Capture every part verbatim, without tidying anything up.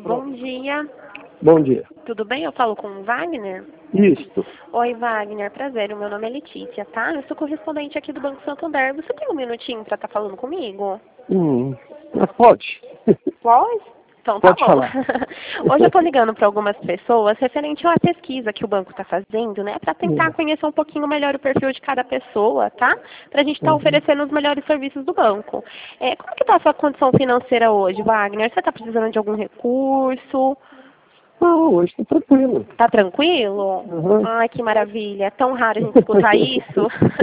Bom dia. Bom dia. Tudo bem? Eu falo com o Wagner? Isso. Oi, Wagner. Prazer. O meu nome é Letícia, tá? Eu sou correspondente aqui do Banco Santander. Você tem um minutinho para estar falando comigo? Hum, mas pode. Pode? Então tá Pode bom. falar. Hoje eu tô ligando para algumas pessoas referente a uma pesquisa que o banco está fazendo, né? Para tentar Hum. conhecer um pouquinho melhor o perfil de cada pessoa, tá? Pra gente estar Uhum. oferecendo os melhores serviços do banco. É, como que tá a sua condição financeira hoje, Wagner? Você tá precisando de algum recurso? Não, hoje tá tranquilo. Tá tranquilo? Uhum. Ai, que maravilha. É tão raro a gente escutar isso.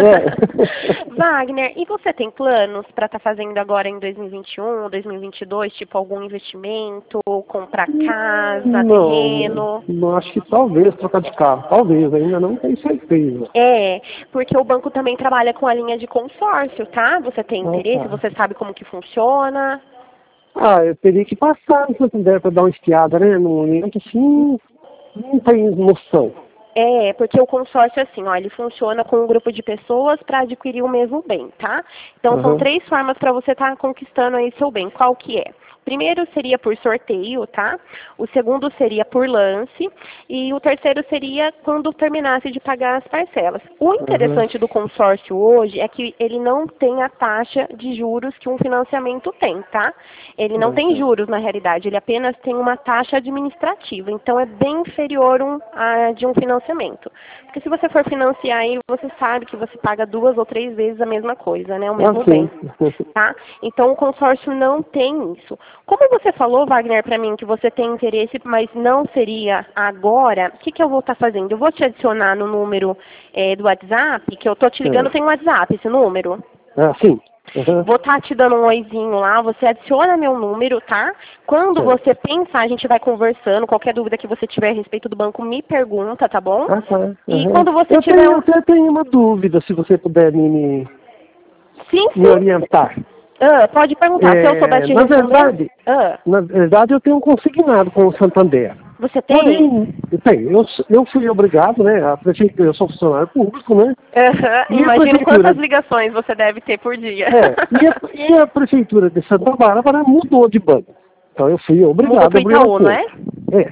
É. Wagner, e você tem planos para estar fazendo agora em dois mil e vinte e um, dois mil e vinte e dois, tipo algum investimento, comprar casa, Não, terreno? não, acho que talvez trocar de carro. Talvez, ainda não tenho certeza. É, porque o banco também trabalha com a linha de consórcio, tá? Você tem Ah, interesse? tá. Você sabe como que funciona? Ah, eu teria que passar no Santander para dar uma espiada, né? No link, assim, não tenho noção. É, porque o consórcio, assim, ó, ele funciona com um grupo de pessoas para adquirir o mesmo bem, tá? Então, são Uhum. três formas para você estar conquistando aí seu bem. Qual que é? Primeiro seria por sorteio, tá? O segundo seria por lance. E o terceiro seria quando terminasse de pagar as parcelas. O Uhum. interessante do consórcio hoje é que ele não tem a taxa de juros que um financiamento tem, tá? Ele não tem Uhum. juros, na realidade. Ele apenas tem uma taxa administrativa. Então, é bem inferior um, a de um financiamento. Porque se você for financiar aí, você sabe que você paga duas ou três vezes a mesma coisa, né? O mesmo bem. Assim. Tá? Então, o consórcio não tem isso. Como você falou, Wagner, para mim, que você tem interesse, mas não seria agora, o que, que eu vou estar fazendo? Eu vou te adicionar no número é, do WhatsApp, que eu tô te ligando, É. tem um WhatsApp, esse número? Ah, sim. Uhum. Vou estar te dando um oizinho lá, você adiciona meu número, tá? Quando Certo. você pensar, a gente vai conversando, qualquer dúvida que você tiver a respeito do banco, me pergunta, tá bom? Ah, tá. E Uhum. quando você Eu tiver tenho, eu um... até tenho uma dúvida, se você puder me, me, Sim, me sim. orientar. Ah, pode perguntar, se eu souber É, te na responder. verdade, Ah, na verdade, eu tenho um consignado com o Santander. você tem? Porém, bem, eu, eu fui obrigado, né? A prefeitura, eu sou funcionário público, né? Aham, E a imagino prefeitura, quantas ligações você deve ter por dia. é, e a, e a prefeitura de Santa Bárbara mudou de banco. Então eu fui Mudou obrigado pro a abrir uma Itaú, não é? conta. É.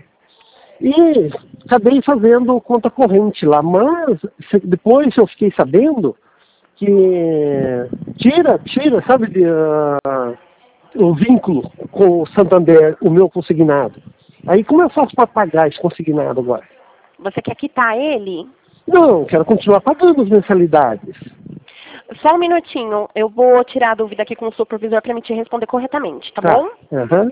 E acabei fazendo conta corrente lá, mas se- depois eu fiquei sabendo que tira, tira, sabe, de, ah, o vínculo com o Santander, o meu consignado. Aí como eu faço para pagar esse consignado agora? Você quer quitar ele? Não, quero continuar pagando as mensalidades. Só um minutinho, eu vou tirar a dúvida aqui com o supervisor para me te responder corretamente, tá Tá. bom? Aham.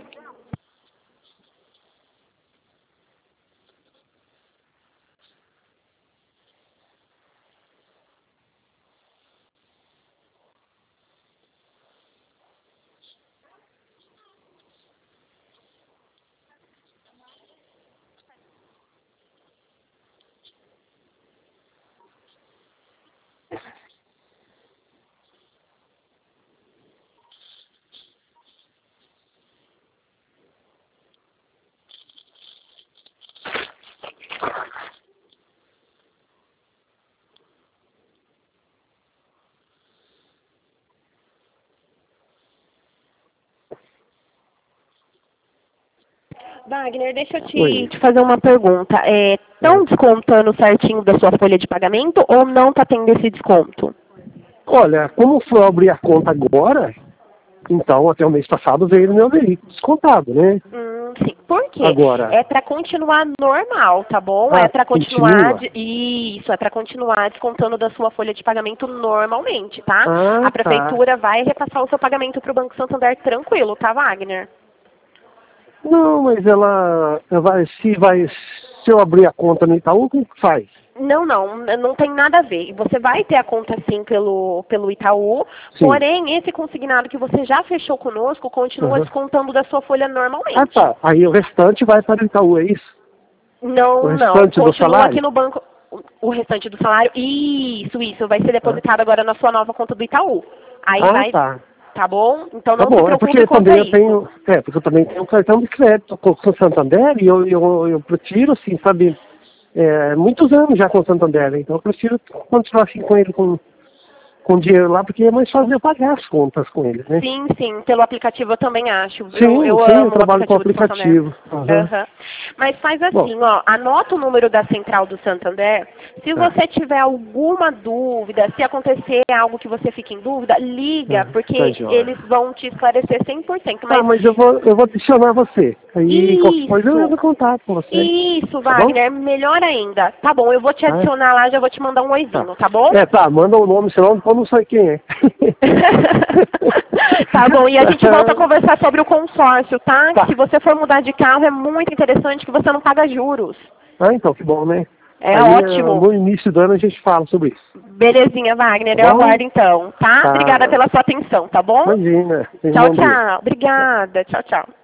Wagner, deixa eu te, Oi. te fazer uma pergunta. Estão É. descontando certinho da sua folha de pagamento ou não está tendo esse desconto? Olha, como foi abrir a conta agora, então até o mês passado veio no meu veículo descontado, né? Hum, sim. Por quê? Agora, É para continuar normal, tá bom? É ah, para continuar... continua? de- Isso, é para continuar descontando da sua folha de pagamento normalmente, tá? Ah, A tá. prefeitura vai repassar o seu pagamento para o Banco Santander tranquilo, tá, Wagner? Não, mas ela, ela vai, se vai, se eu abrir a conta no Itaú, como que faz? Não, não, não tem nada a ver. Você vai ter a conta sim pelo, pelo Itaú, Sim. porém esse consignado que você já fechou conosco continua Uhum. descontando da sua folha Ah, normalmente. tá. Aí o restante vai para o Itaú, é isso? O Não, não, restante do continua aqui salário? no banco o o restante do salário. Isso, isso, vai ser Ah, depositado agora na sua nova conta do Itaú. Aí ah, vai, tá. tá bom? Então Tá não se bom, é preocupe porque quanto a também eu isso. tenho, é, porque eu também tenho um cartão de crédito com com o Santander e eu, eu, eu prefiro, assim, sabe, é, muitos anos já com o Santander, então eu prefiro continuar assim com ele com, com dinheiro lá, porque é mais fácil eu pagar as contas com eles, né? Sim, sim, pelo aplicativo eu também acho. Sim, eu, eu sim, amo eu trabalho com o aplicativo. Uhum. Uhum. Mas faz assim, Bom, ó, anota o número da Central do Santander. Se tá. você tiver alguma dúvida, se acontecer algo que você fique em dúvida, liga, é, porque tá eles vão te esclarecer cem por cento. Mas... Ah, mas eu vou, eu vou adicionar você. Aí qualquer coisa eu entro em contato com você. Isso, Wagner, tá melhor ainda. Tá bom, eu vou te adicionar ah. lá, já vou te mandar um oizinho, tá, tá bom? É, tá, manda o nome, senão eu não sei quem é. Tá bom, e a gente volta a conversar sobre o consórcio, tá? tá? Se você for mudar de carro, é muito interessante que você não paga juros. Ah, então, que bom, né? É Aí, ótimo. No início do ano a gente fala sobre isso. Belezinha, Wagner, tá eu aguardo então, tá? tá? Obrigada pela sua atenção, tá bom? Imagina. Tchau, tchau. Obrigada, tchau, tchau.